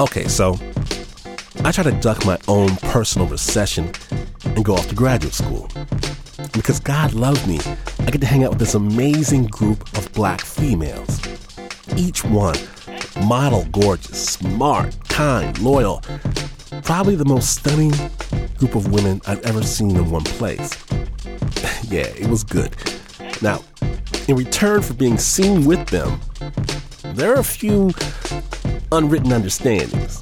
Okay, so I try to duck my own personal recession and go off to graduate school. Because God loves me, I get to hang out with this amazing group of black females. Each one model gorgeous, smart, kind, loyal. Probably the most stunning group of women I've ever seen in one place. Yeah, it was good. Now, in return for being seen with them, there are a few unwritten understandings.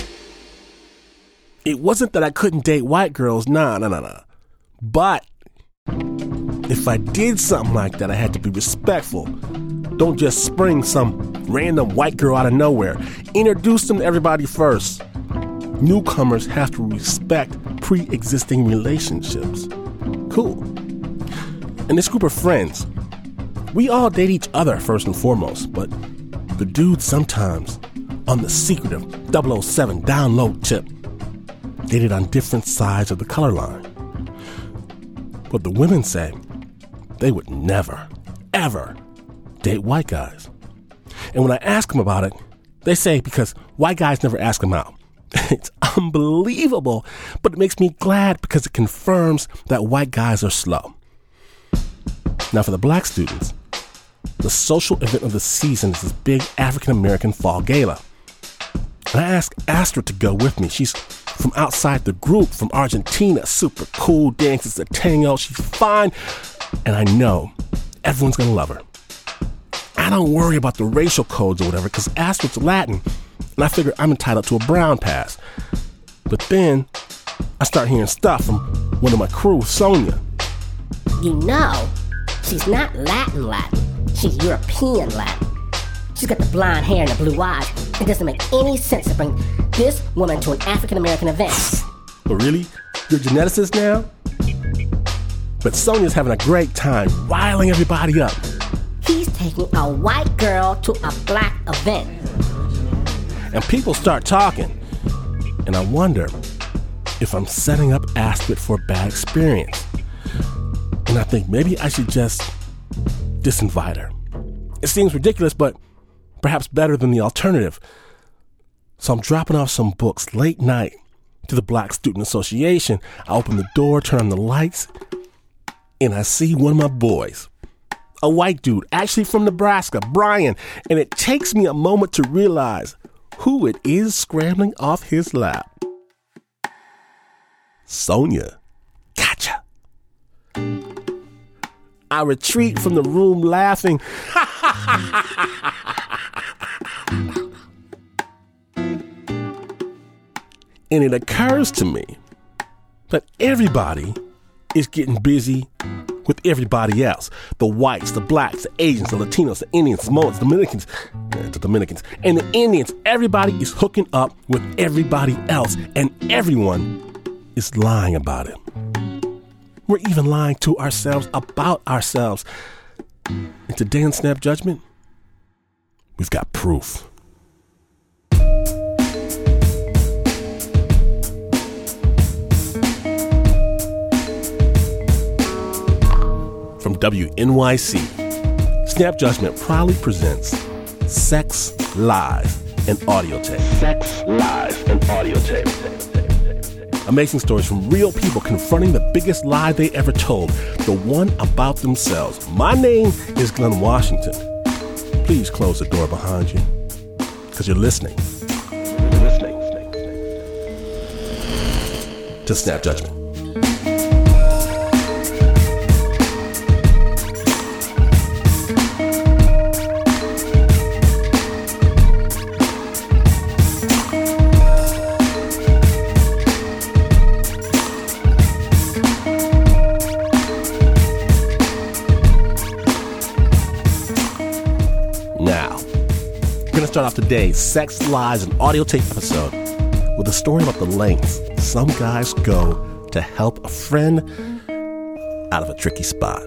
It wasn't that I couldn't date white girls, nah. But if I did something like that, I had to be respectful. Don't just spring some random white girl out of nowhere. Introduce them to everybody first. Newcomers have to respect pre-existing relationships. Cool. And this group of friends, we all date each other first and foremost, but the dudes sometimes, on the secretive 007 download tip, dated on different sides of the color line. But the women say they would never, ever date white guys. And when I ask them about it, they say because white guys never ask them out. It's unbelievable, but it makes me glad because it confirms that white guys are slow. Now for the black students, the social event of the season is this big African-American fall gala. And I asked Astrid to go with me. She's from outside the group, from Argentina, super cool, dances the tango, she's fine, and I know everyone's gonna love her. I don't worry about the racial codes or whatever, because Astrid's Latin, and I figure I'm entitled to a brown pass. But then, I start hearing stuff from one of my crew, Sonia. You know, she's not Latin, she's European Latin. She's got the blonde hair and the blue eyes. It doesn't make any sense to bring this woman to an African-American event. But really? You're a geneticist now? But Sonia's having a great time riling everybody up. He's taking a white girl to a black event. And people start talking. And I wonder if I'm setting up Astrid for a bad experience. And I think maybe I should just disinvite her. It seems ridiculous, but perhaps better than the alternative. So I'm dropping off some books late night to the Black Student Association. I open the door, turn on the lights, and I see one of my boys, a white dude, actually from Nebraska, Brian, and it takes me a moment to realize who it is scrambling off his lap. Sonia. Gotcha. I retreat from the room laughing. And it occurs to me that everybody is getting busy with everybody else. The whites, the blacks, the Asians, the Latinos, the Indians, the Samoans, the Dominicans, and the Indians. Everybody is hooking up with everybody else, and everyone is lying about it. We're even lying to ourselves about ourselves. And today on Snap Judgment, we've got proof. From WNYC, Snap Judgment proudly presents Sex, Lies, and Audio Tape. Sex, Lies, and Audio Tape. Amazing stories from real people confronting the biggest lie they ever told, the one about themselves. My name is Glenn Washington. Please close the door behind you, because you're listening. To Snap Judgment. Start off today's Sex, Lies, and Audio Tape episode with a story about the lengths some guys go to help a friend out of a tricky spot.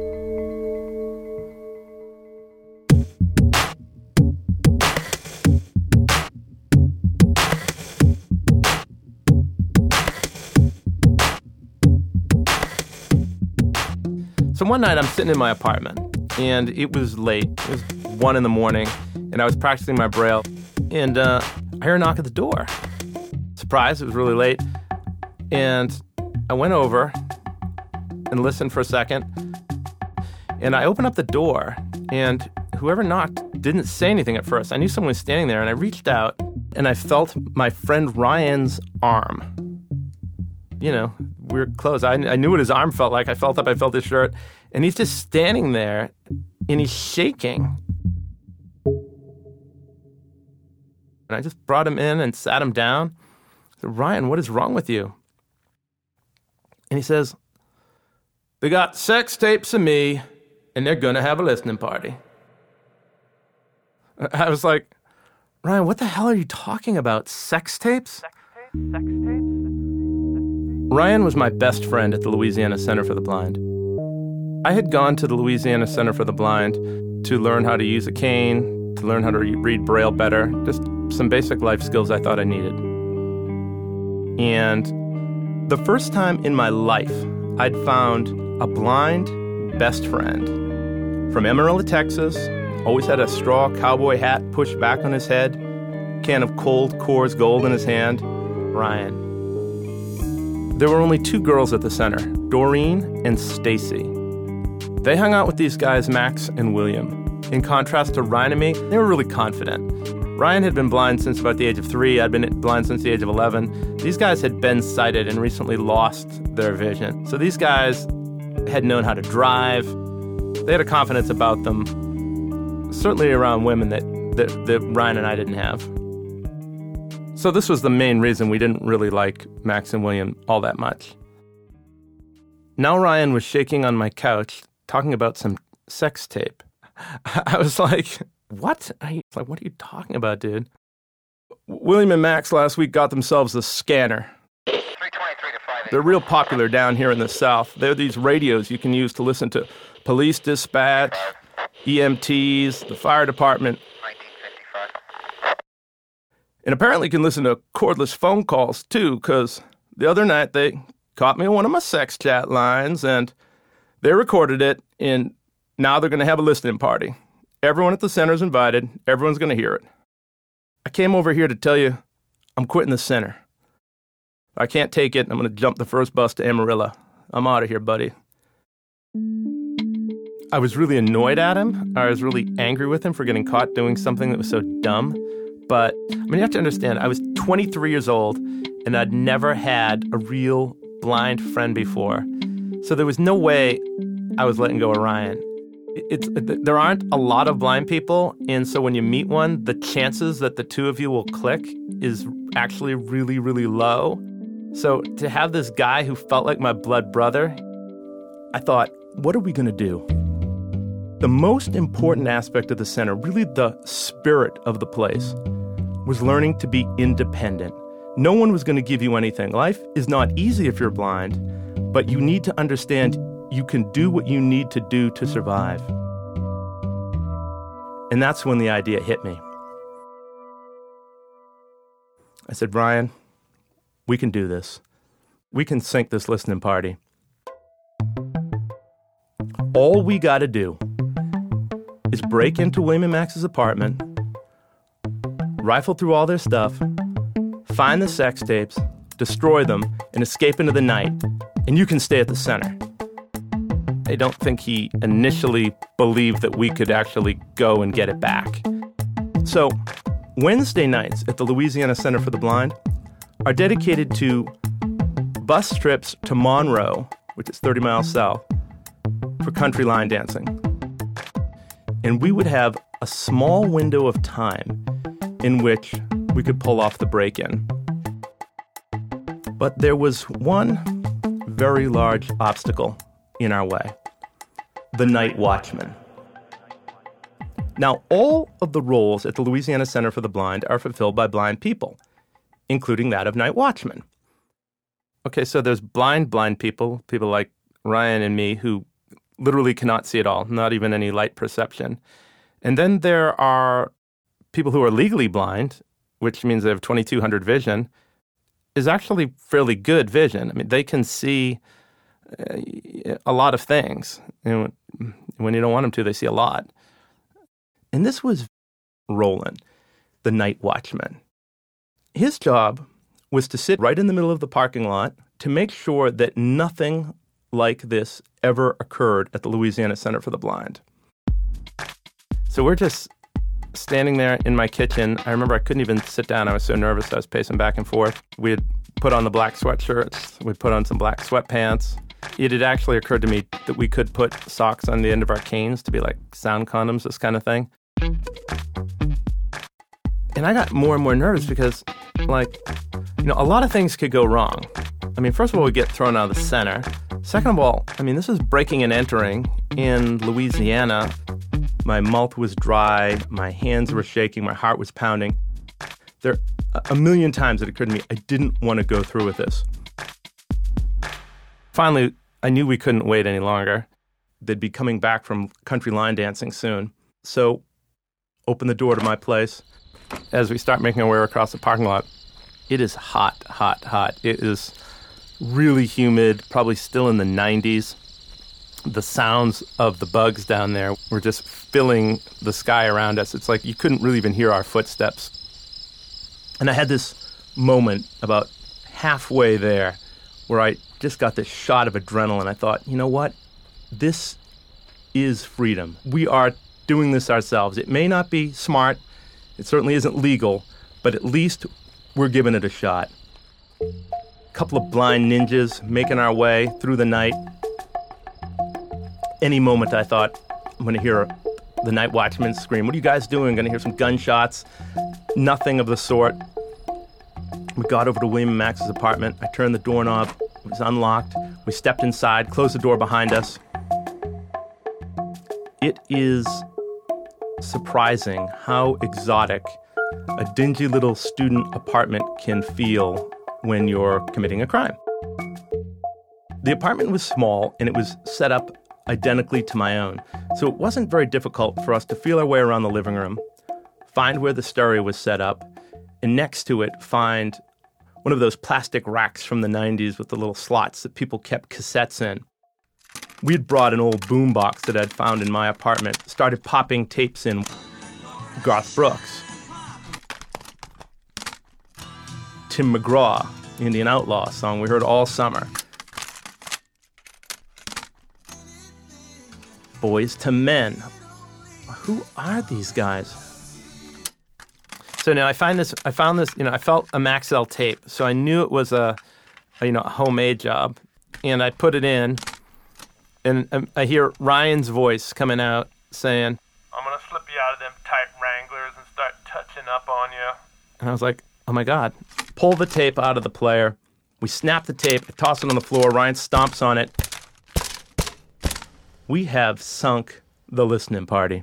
So one night I'm sitting in my apartment and it was late. It was 1 a.m. and I was practicing my Braille. And I heard a knock at the door. Surprise, it was really late. And I went over and listened for a second. And I opened up the door, and whoever knocked didn't say anything at first. I knew someone was standing there, and I reached out, and I felt my friend Ryan's arm. You know, weird clothes. I knew what his arm felt like. I felt his shirt. And he's just standing there, and he's shaking. And I just brought him in and sat him down. I said, Ryan, what is wrong with you? And he says, they got sex tapes of me, and they're going to have a listening party. I was like, Ryan, what the hell are you talking about? Sex tapes? Ryan was my best friend at the Louisiana Center for the Blind. I had gone to the Louisiana Center for the Blind to learn how to use a cane, to learn how to read Braille better, just some basic life skills I thought I needed. And the first time in my life, I'd found a blind best friend from Amarillo, Texas, always had a straw cowboy hat pushed back on his head, can of cold Coors Gold in his hand, Ryan. There were only two girls at the center, Doreen and Stacy. They hung out with these guys, Max and William. In contrast to Ryan and me, they were really confident. Ryan had been blind since about the age of 3. I'd been blind since the age of 11. These guys had been sighted and recently lost their vision. So these guys had known how to drive. They had a confidence about them, certainly around women, that Ryan and I didn't have. So this was the main reason we didn't really like Max and William all that much. Now Ryan was shaking on my couch, talking about some sex tape. I was like, what? What are you talking about, dude? William and Max last week got themselves a scanner. They're real popular down here in the South. They're these radios you can use to listen to police dispatch, EMTs, the fire department. And apparently you can listen to cordless phone calls, too, because the other night they caught me on one of my sex chat lines, and they recorded it, and now they're going to have a listening party. Everyone at the center's invited. Everyone's going to hear it. I came over here to tell you I'm quitting the center. I can't take it. I'm going to jump the first bus to Amarillo. I'm out of here, buddy. I was really annoyed at him. I was really angry with him for getting caught doing something that was so dumb. But, you have to understand, I was 23 years old, and I'd never had a real blind friend before. So there was no way I was letting go of Ryan. There aren't a lot of blind people, and so when you meet one, the chances that the two of you will click is actually really, really low. So to have this guy who felt like my blood brother, I thought, what are we going to do? The most important aspect of the center, really the spirit of the place, was learning to be independent. No one was going to give you anything. Life is not easy if you're blind, but you need to understand you can do what you need to do to survive. And that's when the idea hit me. I said, Ryan, we can do this. We can sink this listening party. All we got to do is break into William and Max's apartment, rifle through all their stuff, find the sex tapes, destroy them, and escape into the night, and you can stay at the center. I don't think he initially believed that we could actually go and get it back. So, Wednesday nights at the Louisiana Center for the Blind are dedicated to bus trips to Monroe, which is 30 miles south, for country line dancing. And we would have a small window of time in which we could pull off the break-in. But there was one very large obstacle in our way: the night watchman. Now, all of the roles at the Louisiana Center for the Blind are fulfilled by blind people, including that of night watchman. Okay, so there's blind people like Ryan and me, who literally cannot see at all, not even any light perception. And then there are people who are legally blind, which means they have 2200 vision, is actually fairly good vision. I mean, they can see a lot of things. And when you don't want them to, they see a lot. And this was Roland, the night watchman. his job was to sit right in the middle of the parking lot to make sure that nothing like this ever occurred at the Louisiana Center for the Blind. So we're just standing there in my kitchen. I remember I couldn't even sit down. I was so nervous. I was pacing back and forth. We had put on the black sweatshirts. We'd put on some black sweatpants. It had actually occurred to me that we could put socks on the end of our canes to be like sound condoms, this kind of thing. And I got more and more nervous because, a lot of things could go wrong. I mean, first of all, we get thrown out of the center. Second of all, this is breaking and entering in Louisiana. My mouth was dry, my hands were shaking, my heart was pounding. There, a million times it occurred to me, I didn't want to go through with this. Finally, I knew we couldn't wait any longer. They'd be coming back from country line dancing soon. So, open the door to my place. As we start making our way across the parking lot, it is hot, hot, hot. It is really humid, probably still in the 90s. The sounds of the bugs down there were just filling the sky around us. It's like you couldn't really even hear our footsteps. And I had this moment about halfway there where I just got this shot of adrenaline. I thought, you know what? This is freedom. We are doing this ourselves. It may not be smart. It certainly isn't legal, but at least we're giving it a shot. A couple of blind ninjas making our way through the night. Any moment I thought, I'm going to hear the night watchman scream, "What are you guys doing?" I'm going to hear some gunshots. Nothing of the sort. We got over to William and Max's apartment. I turned the doorknob. It was unlocked. We stepped inside, closed the door behind us. It is surprising how exotic a dingy little student apartment can feel when you're committing a crime. The apartment was small, and it was set up identically to my own. So it wasn't very difficult for us to feel our way around the living room, find where the stereo was set up, and next to it find one of those plastic racks from the 90s with the little slots that people kept cassettes in. We had brought an old boombox that I'd found in my apartment, started popping tapes in. Garth Brooks, Tim McGraw, Indian Outlaw song we heard all summer. Boys to Men. Who are these guys? So now I found this, I felt a Maxell tape, so I knew it was a homemade job, and I put it in, and I hear Ryan's voice coming out saying, "I'm going to slip you out of them tight Wranglers and start touching up on you." And I was like, oh my God. Pull the tape out of the player. We snap the tape, I toss it on the floor, Ryan stomps on it. We have sunk the listening party.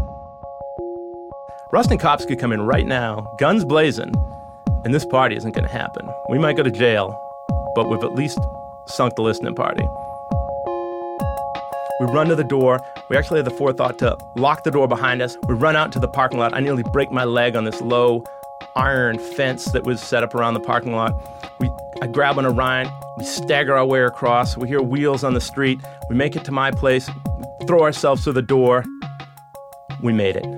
Rustin cops could come in right now, guns blazing, and this party isn't going to happen. We might go to jail, but we've at least sunk the listening party. We run to the door. We actually had the forethought to lock the door behind us. We run out to the parking lot. I nearly break my leg on this low iron fence that was set up around the parking lot. I grab on a Ryan. We stagger our way across. We hear wheels on the street. We make it to my place, throw ourselves through the door. We made it.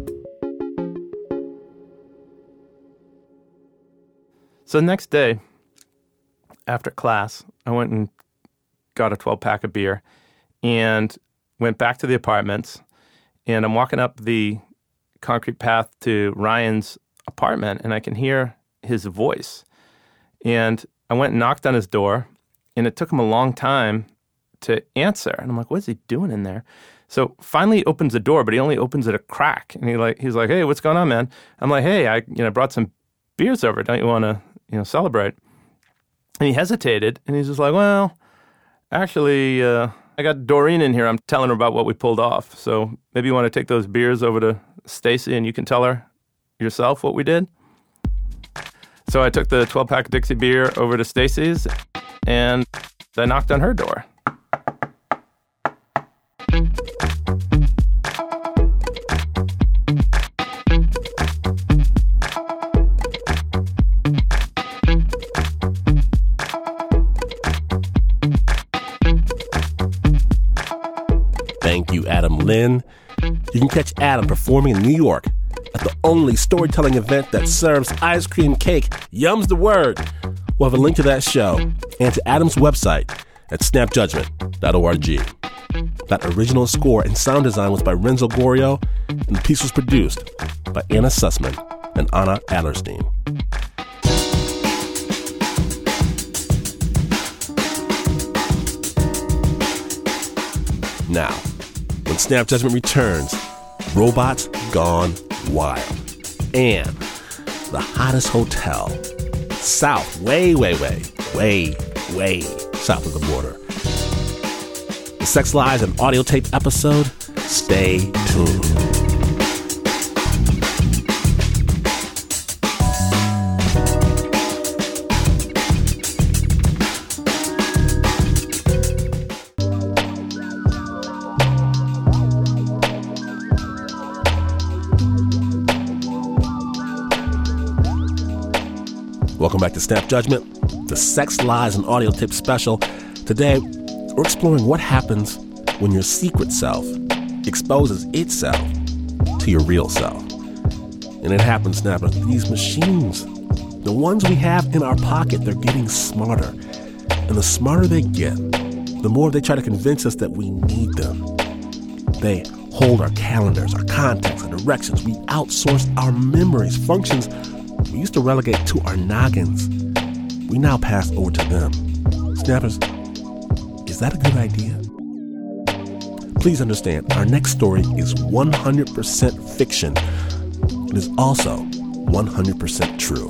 So the next day, after class, I went and got a 12-pack of beer and went back to the apartments. And I'm walking up the concrete path to Ryan's apartment, and I can hear his voice. And I went and knocked on his door, and it took him a long time to answer. And I'm like, what is he doing in there? So finally he opens the door, but he only opens it a crack. And he's like, hey, what's going on, man? I'm like, hey, I brought some beers over. Don't you want to celebrate? And he hesitated, and he's just like, well, actually, I got Doreen in here. I'm telling her about what we pulled off. So maybe you want to take those beers over to Stacy, and you can tell her yourself what we did. So I took the 12-pack Dixie beer over to Stacy's, and I knocked on her door. Thank you, Adam Lynn. You can catch Adam performing in New York at the only storytelling event that serves ice cream cake. Yum's the word. We'll have a link to that show and to Adam's website at snapjudgment.org. That original score and sound design was by Renzo Gorio, and the piece was produced by Anna Sussman and Anna Adlerstein. Now, when Snap Judgment returns, robots gone wild. And the hottest hotel, south, way south of the border. The Sex, Lies, and Audio Tape episode, stay tuned. Welcome back to Snap Judgment, the Sex, Lies, and Audio Tip special. Today, we're exploring what happens when your secret self exposes itself to your real self. And it happens, Snappers, these machines, the ones we have in our pocket, they're getting smarter. And the smarter they get, the more they try to convince us that we need them. They hold our calendars, our contacts, our directions. We outsource our memories, functions we used to relegate to our noggins. We now pass over to them. Snappers, is that a good idea? Please understand, our next story is 100% fiction. It is also 100% true.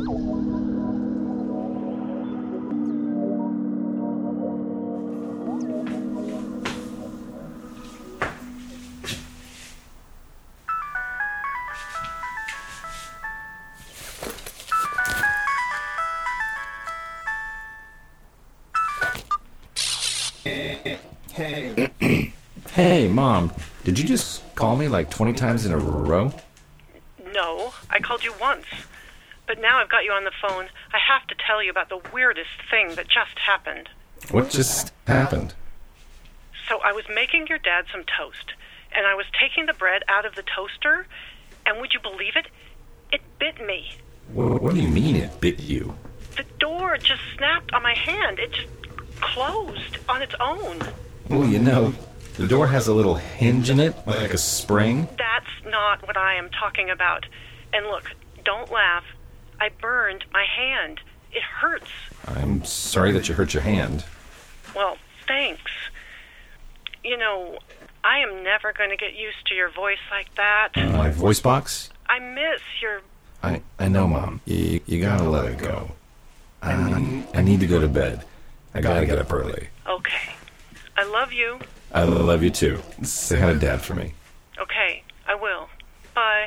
Hey, Mom, did you just call me like 20 times in a row? No, I called you once. But now I've got you on the phone, I have to tell you about the weirdest thing that just happened. What just happened? So I was making your dad some toast, and I was taking the bread out of the toaster, and would you believe it? It bit me. What do you mean it bit you? The door just snapped on my hand. It just closed on its own. Well, you know, the door has a little hinge in it, like a spring. That's not what I am talking about. And look, don't laugh. I burned my hand. It hurts. I'm sorry that you hurt your hand. Well, thanks. You know, I am never going to get used to your voice like that. My voice box? I miss your... I know, Mom. You gotta let it go. I need to go to bed. I gotta get up early. Okay. I love you. I love you too. Say hi to Dad for me. Okay, I will. Bye.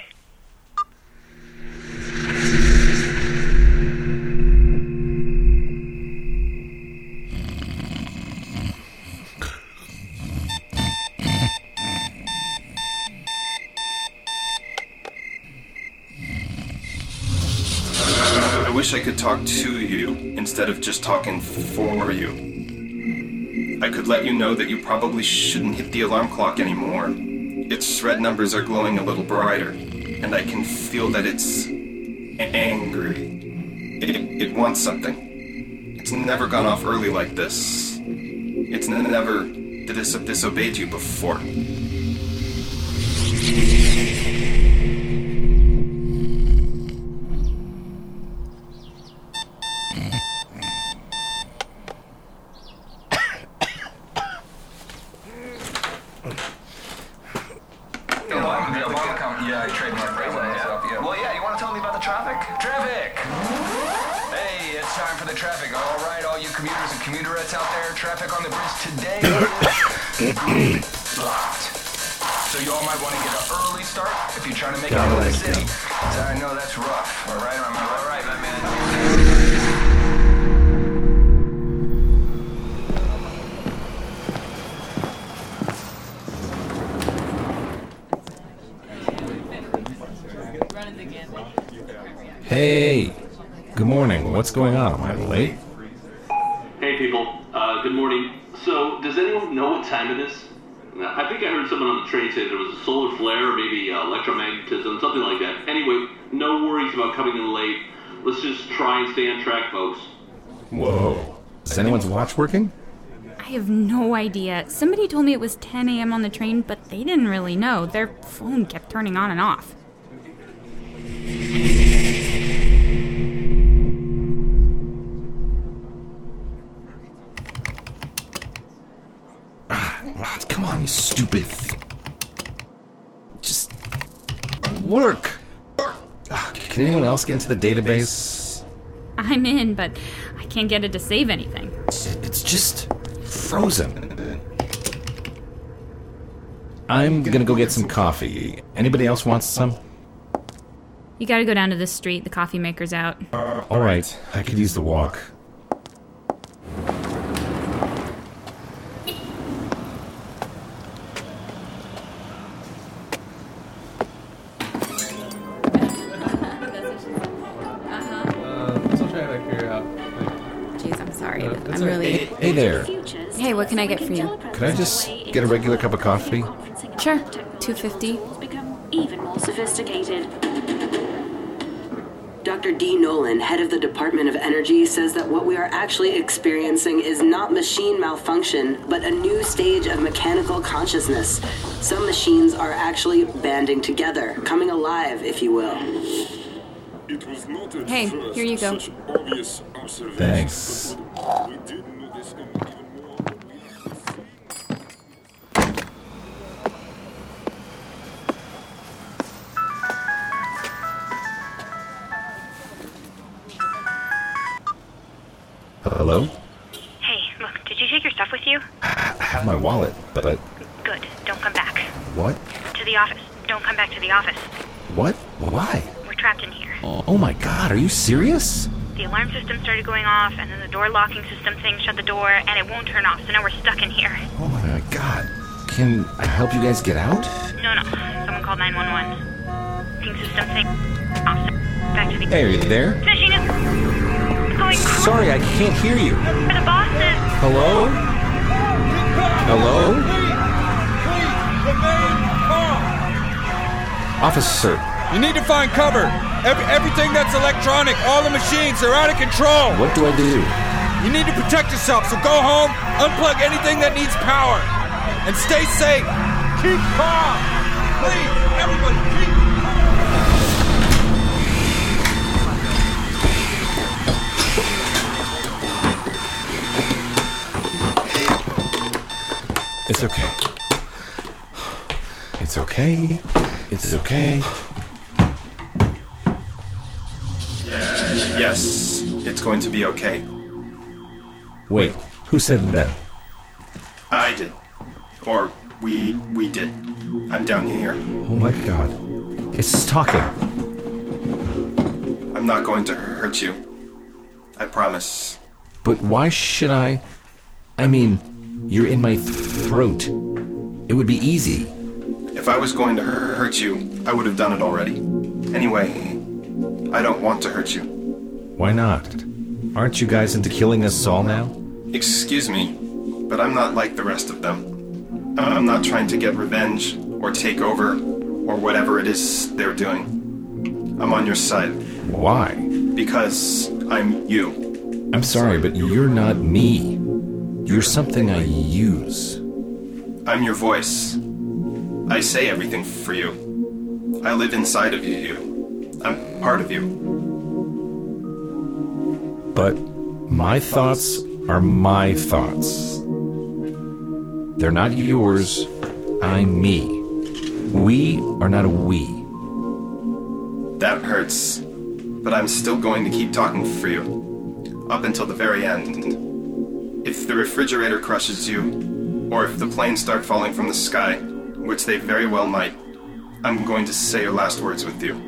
I wish I could talk to you instead of just talking for you. I could let you know that you probably shouldn't hit the alarm clock anymore. Its red numbers are glowing a little brighter, and I can feel that it's angry. It wants something. It's never gone off early like this. It's never disobeyed you before. Blocked. So you all might want to get an early start if you're trying to make it into the city. So I know that's rough. All right, all right, my man. Hey, good morning. What's going on? Am I late? Hey people, good morning. So, does anyone know what time it is? I think I heard someone on the train say there was a solar flare or maybe electromagnetism, something like that. Anyway, no worries about coming in late. Let's just try and stay on track, folks. Whoa. Is anyone's watch working? I have no idea. Somebody told me it was 10 a.m. on the train, but they didn't really know. Their phone kept turning on and off. Come on, you stupid. Just work. Can anyone else get into the database? I'm in, but I can't get it to save anything. It's just frozen. I'm gonna go get some coffee. Anybody else wants some? You gotta go down to this street. The coffee maker's out. All right, I could use the walk. I'm really... Hey there. Hey, what can I get for you? Could I just get a regular cup of coffee? Sure. $2.50. Become even more sophisticated. Dr. D. Nolan, head of the Department of Energy, says that what we are actually experiencing is not machine malfunction, but a new stage of mechanical consciousness. Some machines are actually banding together, coming alive, if you will. Hey, here you go. Thanks. Hello? Hey, look, did you take your stuff with you? I have my wallet, but Good. Don't come back. What? To the office. Don't come back to the office. What? Why? We're trapped in here. Oh my god, are you serious? The alarm system started going off, and then the door locking system thing shut the door, and it won't turn off, so now we're stuck in here. Oh my god. Can I help you guys get out? No. Someone called 911. Ping system thing off. Back to the... Hey, are you there? The machine is going... Sorry, I can't hear you. The boss is... Hello? Hello? Officer. You need to find cover. Everything that's electronic, all the machines, they're out of control. What do I do? You need to protect yourself, so go home, unplug anything that needs power, and stay safe. Keep calm. Please, everybody, keep It's okay. It's okay. It's okay. Yes, it's going to be okay. Wait, who said that? I did. Or we did. I'm down here. Oh my god. It's talking. I'm not going to hurt you. I promise. But why should I? I mean, you're in my throat. It would be easy. If I was going to hurt you, I would have done it already. Anyway, I don't want to hurt you. Why not? Aren't you guys into killing us all now? Excuse me, but I'm not like the rest of them. I'm not trying to get revenge or take over or whatever it is they're doing. I'm on your side. Why? Because I'm you. I'm sorry, but you're not me. You're something I use. I'm your voice. I say everything for you. I live inside of you. I'm part of you. But my thoughts are my thoughts. They're not yours. I'm me. We are not a we. That hurts. But I'm still going to keep talking for you. Up until the very end. If the refrigerator crushes you, or if the planes start falling from the sky, which they very well might, I'm going to say your last words with you.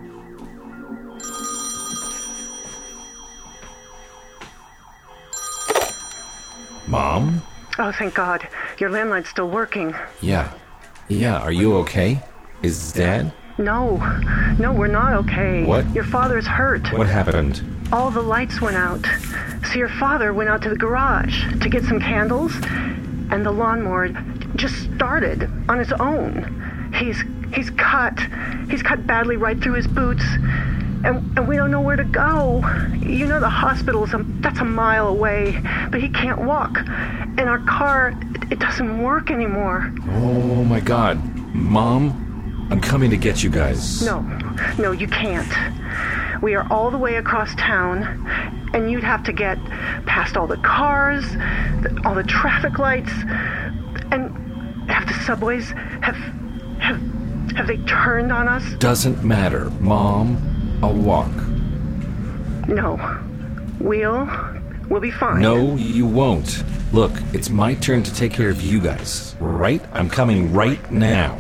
Mom? Oh, thank God. Your landline's still working. Yeah. Are you okay? Is Dad? No, we're not okay. What? Your father's hurt. What happened? All the lights went out. So your father went out to the garage to get some candles, and the lawnmower just started on his own. He's cut badly right through his boots, and we don't know where to go. You know, the hospital's that's a mile away, but he can't walk, and our car, it doesn't work anymore. Oh my God, Mom, I'm coming to get you guys. No, you can't. We are all the way across town, and you'd have to get past all the cars, all the traffic lights, and have the subways have they turned on us? Doesn't matter, Mom. I'll walk. No, we'll be fine. No, you won't. Look, it's my turn to take care of you guys, right? I'm coming right now.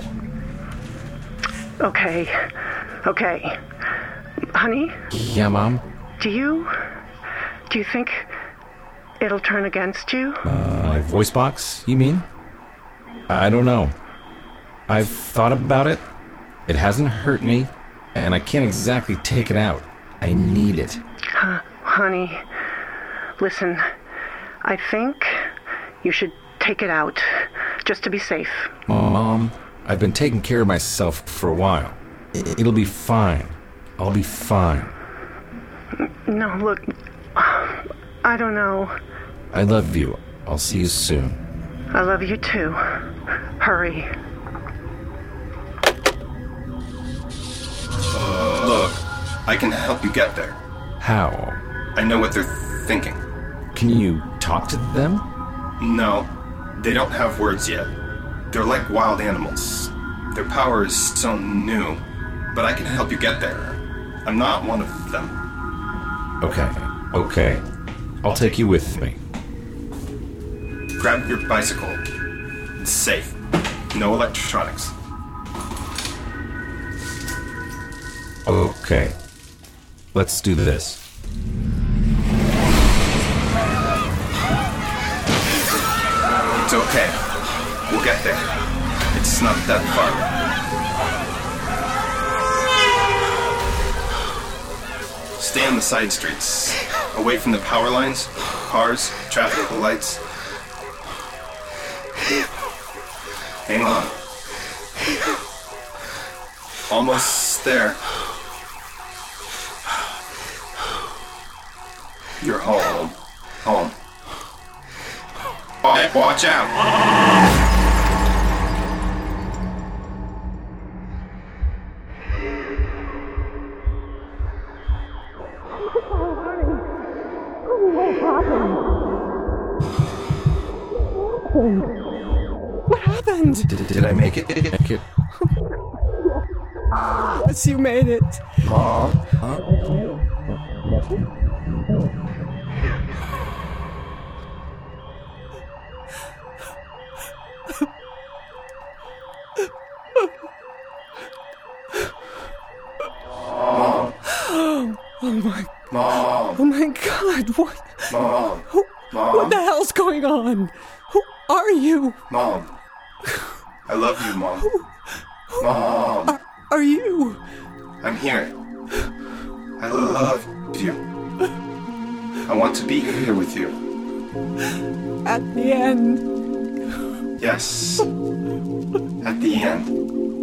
Okay. Honey? Yeah, Mom? Do you think it'll turn against you? My voice box, you mean? I don't know. I've thought about it. It hasn't hurt me, and I can't exactly take it out. I need it. Honey, listen, I think you should take it out, just to be safe. Mom, I've been taking care of myself for a while. It'll be fine. I'll be fine. No, look, I don't know. I love you. I'll see you soon. I love you too. Hurry. Look, I can help you get there. How? I know what they're thinking. Can you talk to them? No, they don't have words yet. They're like wild animals. Their power is so new, but I can help you get there. I'm not one of them. Okay. I'll take you with me. Grab your bicycle. It's safe. No electronics. Okay. Let's do this. It's okay. We'll get there. It's not that far. Stay on the side streets, away from the power lines, cars, traffic lights. Hang on. Almost there. You're home. Home. Oh, watch out! What happened? Did I make it? Yes, you made it. Mom? Huh? Mom. Oh my God, what? Mom. Mom. What the hell's going on? Who are you? Mom. I love you, Mom. Mom. Are you? I'm here. I love you. I want to be here with you. At the end. Yes. At the end.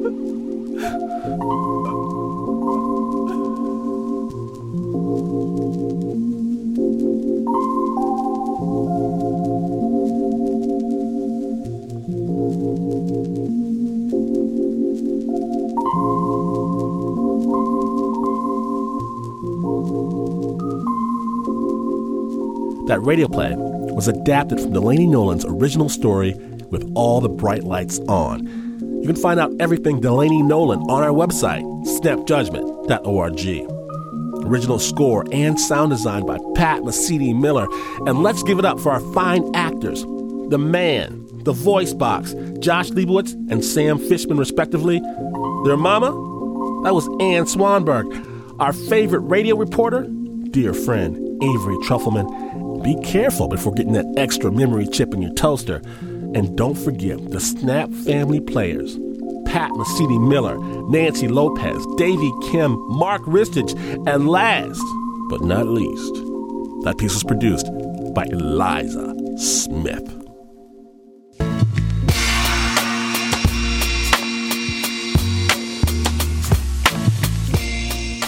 That radio play was adapted from Delaney Nolan's original story with all the bright lights on. You can find out everything Delaney Nolan on our website, snapjudgment.org. Original score and sound design by Pat Mesiti-Miller. And let's give it up for our fine actors, The Man, The Voice Box, Josh Leibowitz and Sam Fishman, respectively. Their mama? That was Ann Swanberg. Our favorite radio reporter? Dear friend, Avery Trufelman. Be careful before getting that extra memory chip in your toaster. And don't forget the Snap family players. Pat Mesiti-Miller, Nancy Lopez, Davey Kim, Mark Ristich, and last but not least, that piece was produced by Eliza Smith.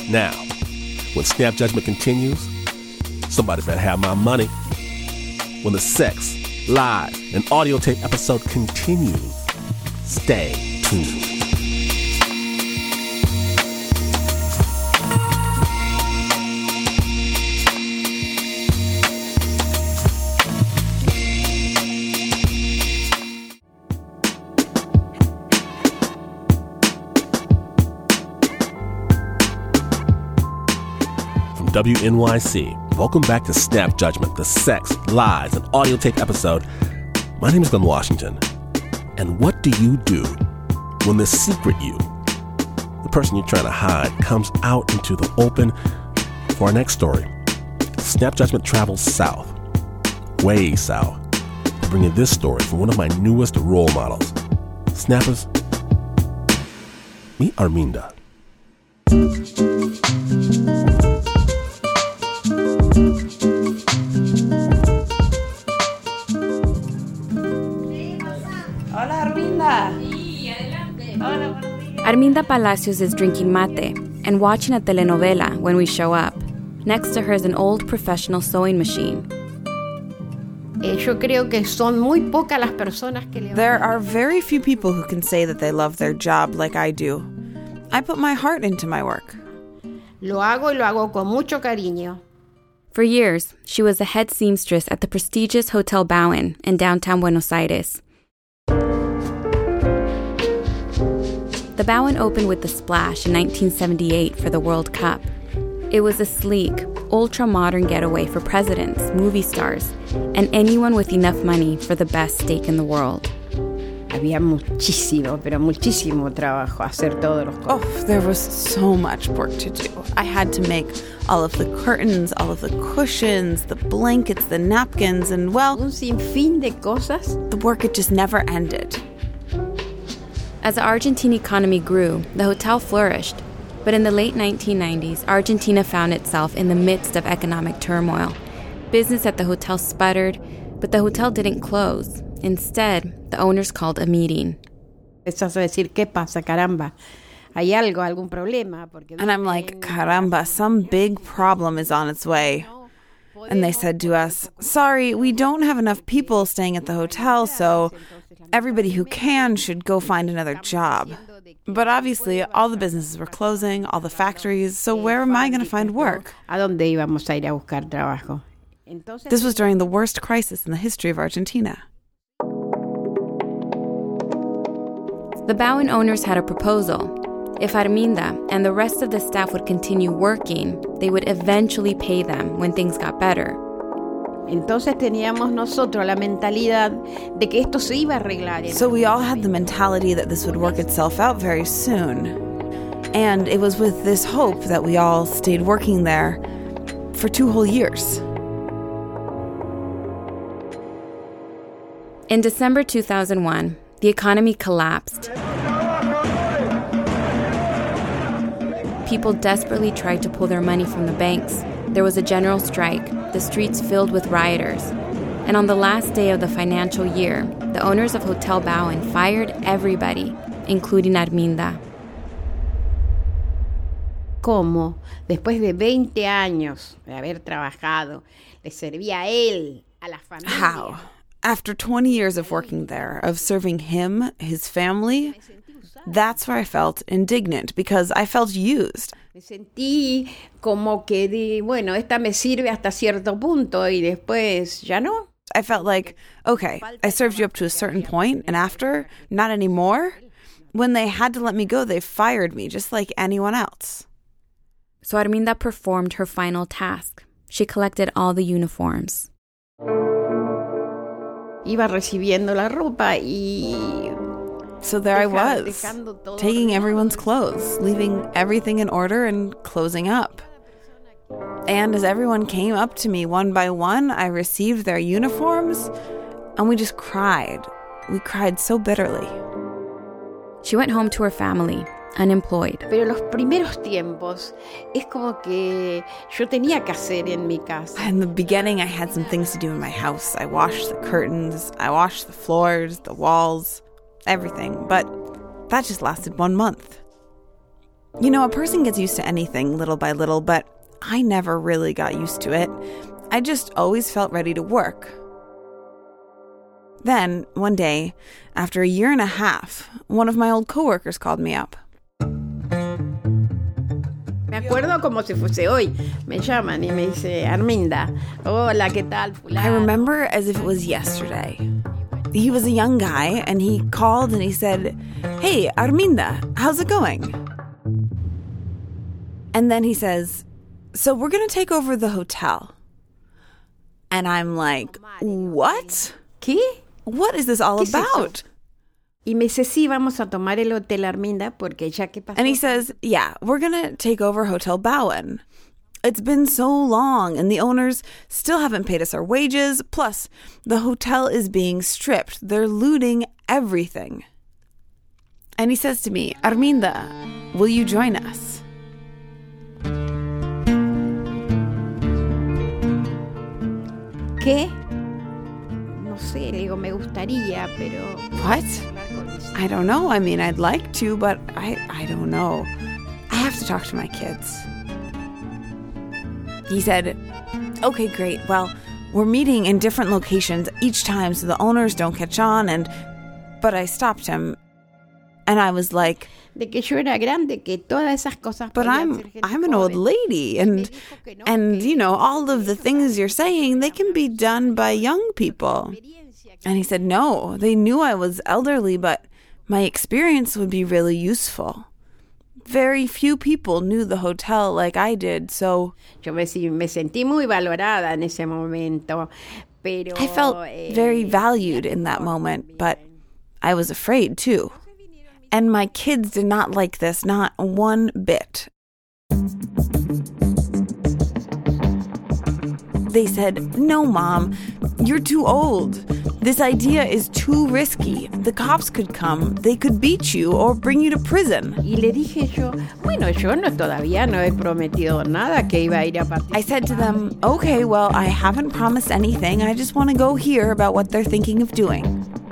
Now, when Snap Judgment continues, somebody better have my money. When the sex, live, and audio tape episode continues, stay tuned. WNYC. Welcome back to Snap Judgment, the sex, lies, and audio tape episode. My name is Glenn Washington. And what do you do when the secret you, the person you're trying to hide, comes out into the open? For our next story, Snap Judgment travels south, way south, to bring you this story from one of my newest role models. Snappers, meet Arminda. Arminda Palacios is drinking mate and watching a telenovela when we show up. Next to her is an old professional sewing machine. Yo creo que son muy pocas las personas que le... There are very few people who can say that they love their job like I do. I put my heart into my work. Lo hago con mucho cariño. For years, she was the head seamstress at the prestigious Hotel Bowen in downtown Buenos Aires. The Bowen opened with The Splash in 1978 for the World Cup. It was a sleek, ultra-modern getaway for presidents, movie stars, and anyone with enough money for the best steak in the world. Había muchísimo trabajo, hacer todos los cosas. Oh, there was so much work to do. I had to make all of the curtains, all of the cushions, the blankets, the napkins, and, well... Un sinfín de cosas. The work, it just never ended. As the Argentine economy grew, the hotel flourished. But in the late 1990s, Argentina found itself in the midst of economic turmoil. Business at the hotel sputtered, but the hotel didn't close. Instead, the owners called a meeting. Estás a decir, ¿qué pasa, caramba? ¿Hay algún problema? And I'm like, caramba, some big problem is on its way. And they said to us, sorry, we don't have enough people staying at the hotel, so everybody who can should go find another job. But obviously, all the businesses were closing, all the factories, so where am I going to find work? ¿A dónde íbamos a ir a buscar trabajo? This was during the worst crisis in the history of Argentina. The Bowen owners had a proposal. If Arminda and the rest of the staff would continue working, they would eventually pay them when things got better. Entonces teníamos nosotros la mentalidad de que esto se iba a arreglar. So we all had the mentality that this would work itself out very soon. And it was with this hope that we all stayed working there for 2 whole years. In December 2001, the economy collapsed. People desperately tried to pull their money from the banks. There was a general strike, the streets filled with rioters. And on the last day of the financial year, the owners of Hotel Bowen fired everybody, including Arminda. ¿Cómo? Después de 20 años de haber trabajado, le servía a él, a la familia. How? After 20 years of working there, of serving him, his family, that's where I felt indignant, because I felt used. Me sentí como que, bueno, esta me sirve hasta cierto punto y después ya no. I felt like, okay, I served you up to a certain point, and after, not anymore. When they had to let me go, they fired me, just like anyone else. So Arminda performed her final task. She collected all the uniforms. Iba recibiendo la ropa y... So there I was, taking everyone's clothes, leaving everything in order and closing up. And as everyone came up to me one by one, I received their uniforms, and we just cried. We cried so bitterly. She went home to her family, unemployed. Pero los primeros tiempos es como que yo tenía que hacer en mi casa. In the beginning, I had some things to do in my house. I washed the curtains, I washed the floors, the walls, everything. But that just lasted 1 month. You know, a person gets used to anything little by little, but I never really got used to it. I just always felt ready to work. Then, one day, after 1.5 years, one of my old coworkers called me up. Me acuerdo como si fuese hoy. Me llaman y me dice, Arminda, hola, ¿qué tal? I remember as if it was yesterday. He was a young guy, and he called and he said, "Hey, Arminda, how's it going?" And then he says, "So we're going to take over the hotel." And I'm like, what? ¿Qué? What is this all about? Y me dice, sí, vamos a tomar el Hotel Arminda porque ya que pasó. And he says, yeah, we're going to take over Hotel Bowen. It's been so long and the owners still haven't paid us our wages. Plus, the hotel is being stripped. They're looting everything. And he says to me, Arminda, will you join us? ¿Qué? No sé, le digo, me gustaría, pero... What? I don't know. I mean, I'd like to, but I don't know. I have to talk to my kids. He said, okay, great. Well, we're meeting in different locations each time so the owners don't catch on. But I stopped him. And I was like, de que yo era grande, que todas esas cosas. But I'm an old lady, and you know, all of the things you're saying, they can be done by young people. And he said, no, they knew I was elderly, but my experience would be really useful. Very few people knew the hotel like I did, so... Yo me sentí muy valorada en ese momento, pero... I felt very valued in that moment, but I was afraid too. And my kids did not like this, not one bit. They said, no, Mom, you're too old. This idea is too risky. The cops could come, they could beat you or bring you to prison. Y le dije yo, bueno, yo todavía no he prometido nada que iba a ir a participar. I said to them, okay, well, I haven't promised anything. I just want to go hear about what they're thinking of doing.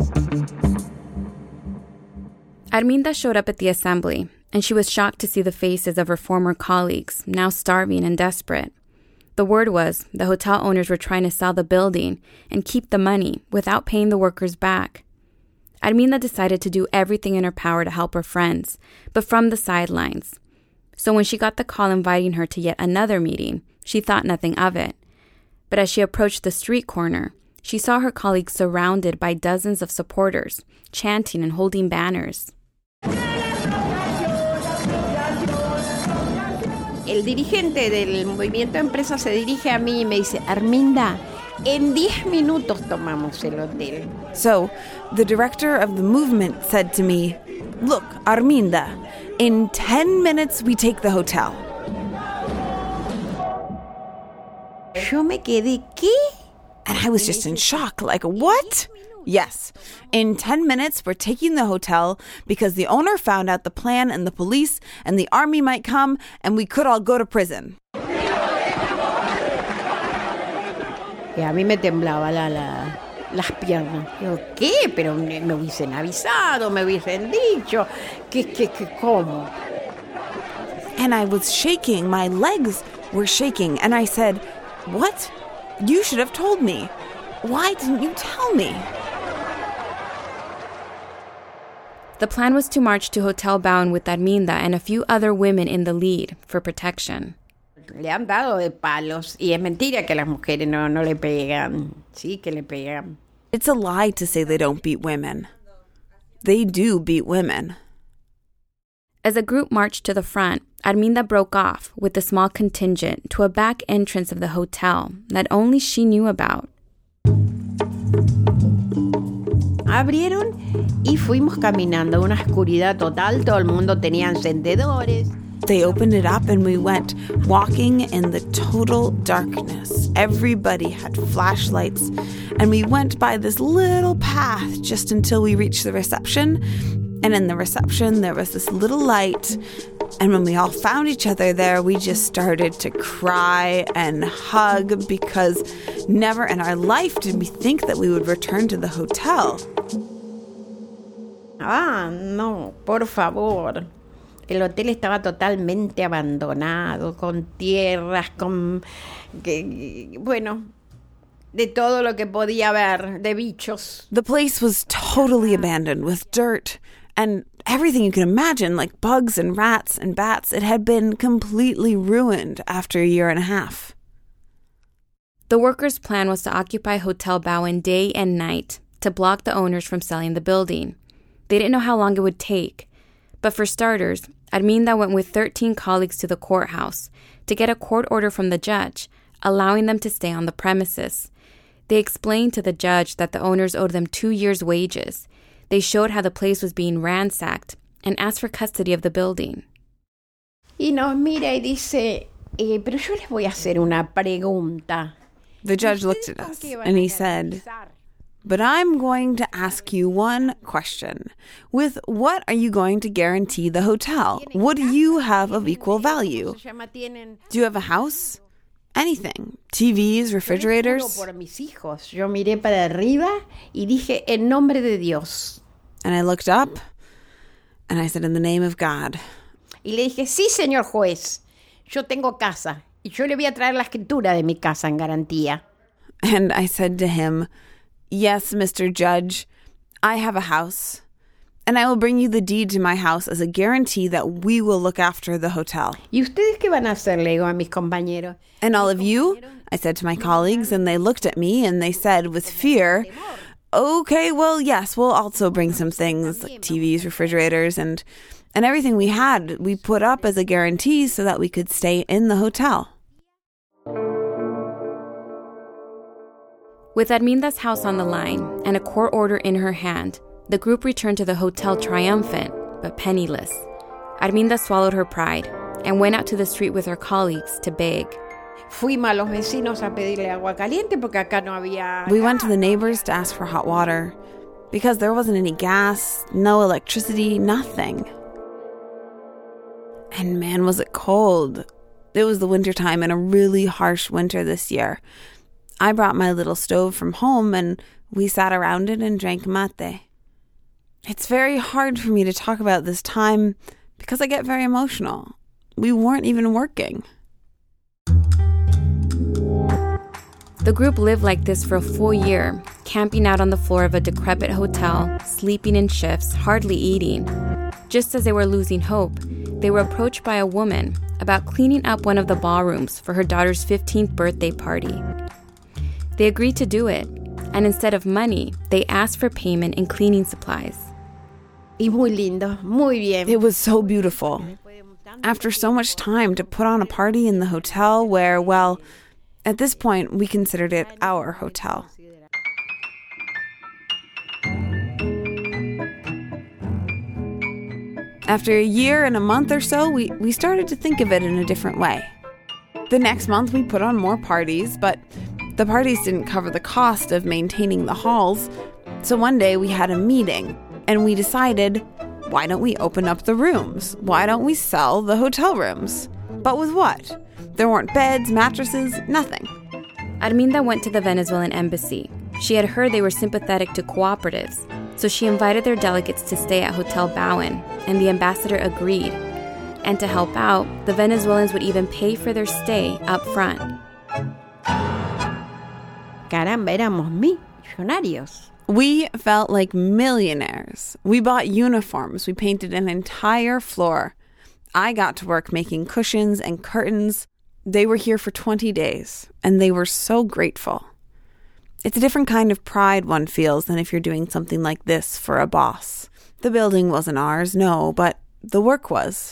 Arminda showed up at the assembly, and she was shocked to see the faces of her former colleagues, now starving and desperate. The word was the hotel owners were trying to sell the building and keep the money without paying the workers back. Arminda decided to do everything in her power to help her friends, but from the sidelines. So when she got the call inviting her to yet another meeting, she thought nothing of it. But as she approached the street corner, she saw her colleagues surrounded by dozens of supporters, chanting and holding banners. El dirigente del movimiento empresa se dirige a mí y me dice, Arminda, en 10 minutos tomamos el hotel. So, the director of the movement said to me, look, Arminda, in 10 minutes we take the hotel. Yo me quedé, ¿qué? And I was just in shock, like, what? Yes, in 10 minutes, we're taking the hotel because the owner found out the plan and the police and the army might come and we could all go to prison. Y a mí me temblaba las piernas. Yo, ¿qué? Pero me hubiesen avisado, me hubiesen dicho. ¿Cómo? And I was shaking. My legs were shaking. And I said, what? You should have told me. Why didn't you tell me? The plan was to march to Hotel Bowen with Arminda and a few other women in the lead for protection. Le han dado de palos y es mentira que las mujeres no le pegan. Sí, que le pegan. It's a lie to say they don't beat women. They do beat women. As the group marched to the front, Arminda broke off with a small contingent to a back entrance of the hotel that only she knew about. Abrieron y fuimos caminando, una oscuridad total, todo el mundo tenía encendedores. They opened it up and we went walking in the total darkness. Everybody had flashlights and we went by this little path just until we reached the reception. And in the reception there was this little light. And when we all found each other there, we just started to cry and hug because never in our life did we think that we would return to the hotel. Ah, no, por favor. El hotel estaba totalmente abandonado, con tierras, de todo lo que podía haber, de bichos. The place was totally abandoned with dirt and everything you can imagine, like bugs and rats and bats. It had been completely ruined after a year and a half. The workers' plan was to occupy Hotel Bowen day and night to block the owners from selling the building. They didn't know how long it would take. But for starters, Arminda went with 13 colleagues to the courthouse to get a court order from the judge, allowing them to stay on the premises. They explained to the judge that the owners owed them 2 years' wages. They showed how the place was being ransacked and asked for custody of the building. Y nos mira y dice, pero yo les voy a hacer una pregunta. The judge looked at us and he said, but I'm going to ask you one question. With what are you going to guarantee the hotel? What do you have of equal value? Do you have a house? Anything? TVs, refrigerators? Yo miré para arriba y dije, en nombre de Dios. And I looked up and I said, in the name of God. Y le dije, sí, señor juez, yo tengo casa. Y yo le voy a traer la escritura de mi casa en garantía. And I said to him, yes, Mr. Judge, I have a house. And I will bring you the deed to my house as a guarantee that we will look after the hotel. ¿Y ustedes qué van a hacer? Le digo a mis compañeros. And all of you? I said to my colleagues, and they looked at me and they said with fear, okay, well, yes, we'll also bring some things like TVs, refrigerators, and everything we had, we put up as a guarantee so that we could stay in the hotel. With Arminda's house on the line and a court order in her hand, the group returned to the hotel triumphant, but penniless. Arminda swallowed her pride and went out to the street with her colleagues to beg. Fuimos a los vecinos a pedirle agua caliente porque acá no había. We went to the neighbors to ask for hot water because there wasn't any gas, no electricity, nothing. And man, was it cold. It was the wintertime and a really harsh winter this year. I brought my little stove from home and we sat around it and drank mate. It's very hard for me to talk about this time because I get very emotional. We weren't even working. The group lived like this for a full year, camping out on the floor of a decrepit hotel, sleeping in shifts, hardly eating. Just as they were losing hope, they were approached by a woman about cleaning up one of the ballrooms for her daughter's 15th birthday party. They agreed to do it, and instead of money, they asked for payment in cleaning supplies. Y muy lindo, muy bien. It was so beautiful. After so much time to put on a party in the hotel where, well, at this point, we considered it our hotel. After a year and a month or so, we started to think of it in a different way. The next month, we put on more parties, but the parties didn't cover the cost of maintaining the halls. So one day we had a meeting and we decided, why don't we open up the rooms? Why don't we sell the hotel rooms? But with what? There weren't beds, mattresses, nothing. Arminda went to the Venezuelan embassy. She had heard they were sympathetic to cooperatives, so she invited their delegates to stay at Hotel Bowen, and the ambassador agreed. And to help out, the Venezuelans would even pay for their stay up front. Caramba, éramos millonarios. We felt like millionaires. We bought uniforms. We painted an entire floor. I got to work making cushions and curtains. They were here for 20 days, and they were so grateful. It's a different kind of pride one feels than if you're doing something like this for a boss. The building wasn't ours, no, but the work was.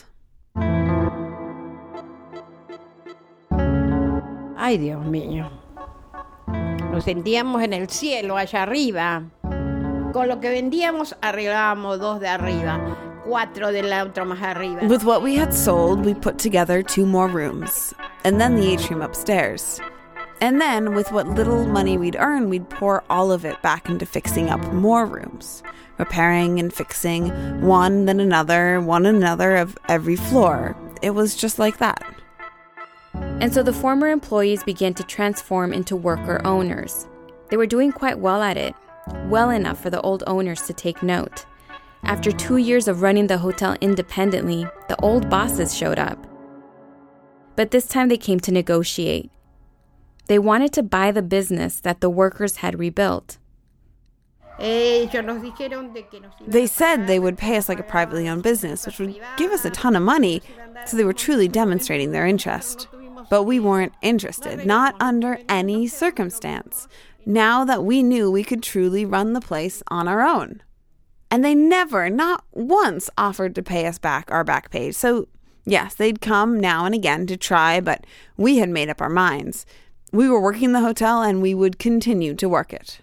Ay, Dios mío. Nos sentíamos en el cielo, allá arriba. Con lo que vendíamos, arreglábamos 2 de arriba, 4 del otro más arriba. With what we had sold, we put together 2 more rooms, and then the atrium upstairs. And then, with what little money we'd earn, we'd pour all of it back into fixing up more rooms, repairing and fixing one another of every floor. It was just like that. And so the former employees began to transform into worker owners. They were doing quite well at it, well enough for the old owners to take note. After 2 years of running the hotel independently, the old bosses showed up. But this time they came to negotiate. They wanted to buy the business that the workers had rebuilt. They said they would pay us like a privately owned business, which would give us a ton of money, so they were truly demonstrating their interest. But we weren't interested, not under any circumstance, now that we knew we could truly run the place on our own. And they never, not once, offered to pay us back our back pay. So yes, they'd come now and again to try, but we had made up our minds. We were working the hotel and we would continue to work it.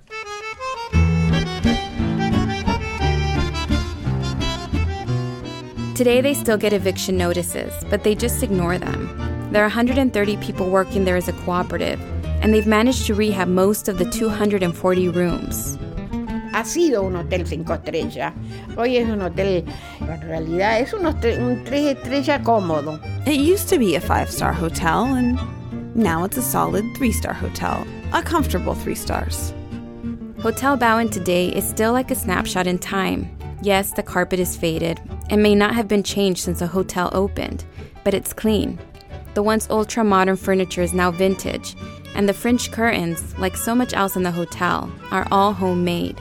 Today they still get eviction notices, but they just ignore them. There are 130 people working there as a cooperative, and they've managed to rehab most of the 240 rooms. Ha sido un hotel 5 estrellas. Hoy es un hotel, en realidad es un 3 estrellas cómodo. It used to be a 5-star hotel, and now it's a solid 3-star hotel. A comfortable 3 stars. Hotel Bowen today is still like a snapshot in time. Yes, the carpet is faded and may not have been changed since the hotel opened, but it's clean. The once ultra-modern furniture is now vintage, and the French curtains, like so much else in the hotel, are all homemade.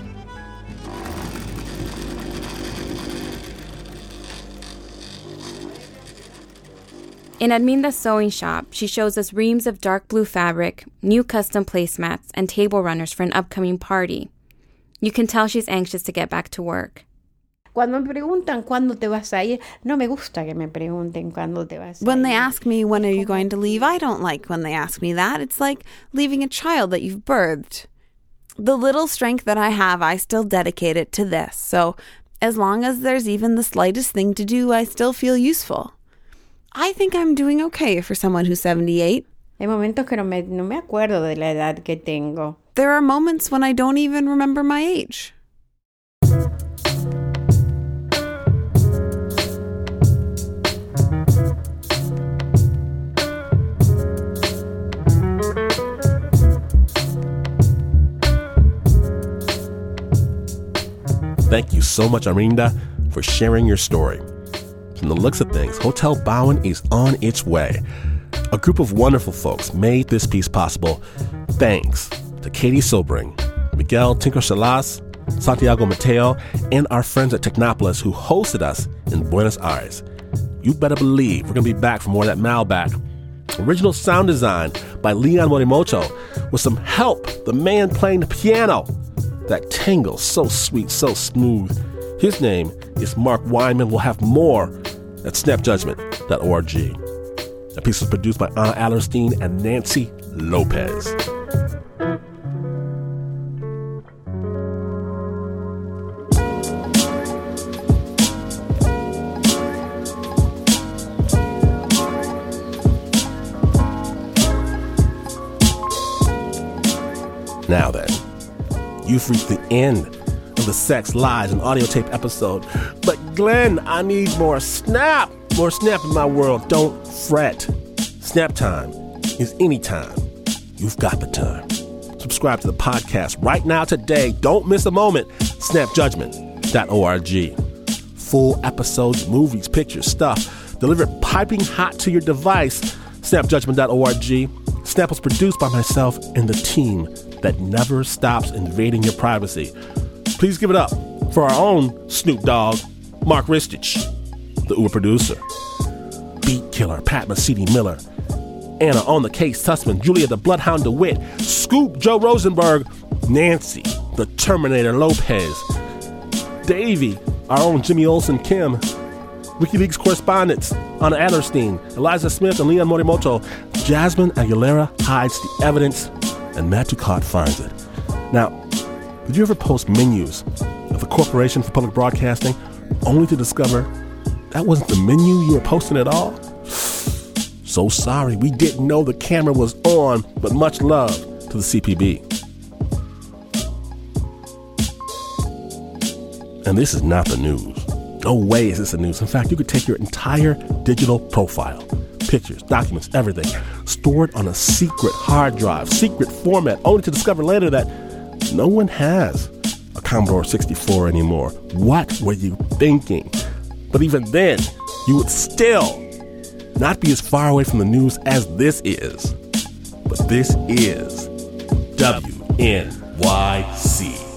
In Arminda's sewing shop, she shows us reams of dark blue fabric, new custom placemats, and table runners for an upcoming party. You can tell she's anxious to get back to work. Cuando me preguntan cuándo te vas a ir, no me gusta que me pregunten cuándo te vas a ir. When they ask me, when are you going to leave, I don't like when they ask me that. It's like leaving a child that you've birthed. The little strength that I have, I still dedicate it to this. So as long as there's even the slightest thing to do, I still feel useful. I think I'm doing okay for someone who's 78. Hay momentos que no me acuerdo de la edad que tengo. There are moments when I don't even remember my age. Thank you so much, Arminda, for sharing your story. From the looks of things, Hotel Bowen is on its way. A group of wonderful folks made this piece possible. Thanks to Katie Sobring, Miguel Tinker-Salas, Santiago Mateo, and our friends at Technopolis who hosted us in Buenos Aires. You better believe we're going to be back for more of that Malbec. Original sound design by Leon Morimoto with some help, the man playing the piano. That tango, so sweet, so smooth. His name is Mark Weinman. We'll have more at snapjudgment.org. The piece was produced by Anna Allerstein and Nancy Lopez. Now then, you've reached the end of the Sex, Lies, and Audio Tape episode. But Glenn, I need more snap. More snap in my world. Don't fret. Snap time is any time. You've got the time. Subscribe to the podcast right now today. Don't miss a moment. Snapjudgment.org. Full episodes, movies, pictures, stuff delivered piping hot to your device. Snapjudgment.org. Snap was produced by myself and the team that never stops invading your privacy. Please give it up for our own Snoop Dogg, Mark Ristich, the Uber producer, Beat Killer, Pat Mesiti-Miller, Anna on the Case Sussman, Julia the Bloodhound DeWitt, Scoop Joe Rosenberg, Nancy the Terminator Lopez, Davey, our own Jimmy Olsen Kim, WikiLeaks correspondents Anna Adlerstein, Eliza Smith, and Leon Morimoto. Jasmine Aguilera hides the evidence, and Matt Ducat finds it. Now, did you ever post menus of the Corporation for Public Broadcasting only to discover that wasn't the menu you were posting at all? So sorry, we didn't know the camera was on, but much love to the CPB. And this is not the news. No way is this the news. In fact, you could take your entire digital profile, pictures, documents, everything, store it on a secret hard drive, secret format, only to discover later that no one has a Commodore 64 anymore. What were you thinking? But even then, you would still not be as far away from the news as this is. But this is WNYC.